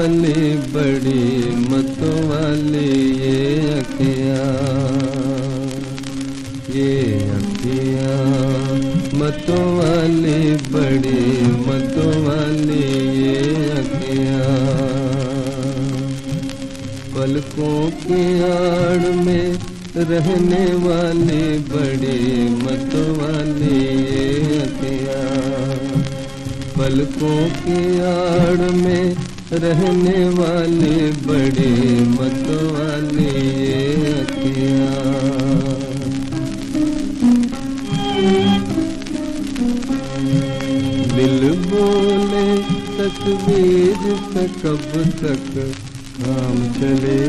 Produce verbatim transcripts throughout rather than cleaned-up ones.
वाली बड़ी मत वाली ये अखियाँ, ये अखियाँ मत वाली बड़ी मत वाली ये अखियाँ। पलकों की आड़ में रहने वाली बड़ी मत वाली ये अखियाँ। पलकों की आड़ में रहने वाली बड़ी मत वाली ये अखियाँ। दिल बोले तस्वीर से कब तक काम चले,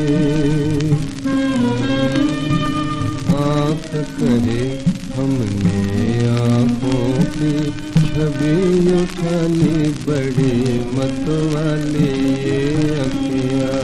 आँख कहे हमने आँखों की छवि उठानी बड़ी मत वाली ये अखियाँ।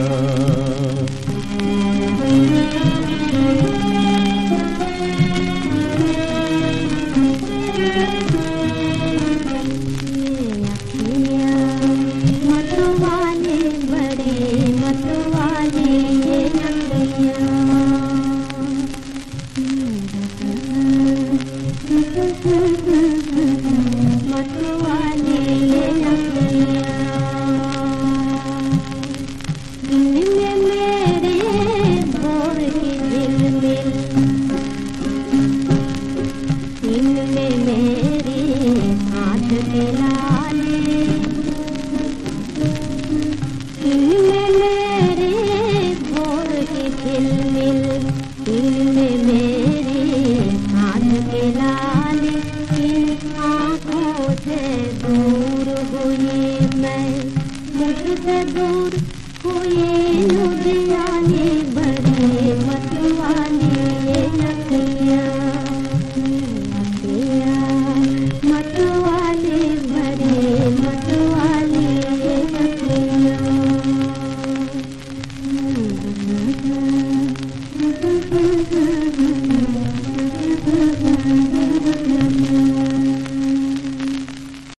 आँखों से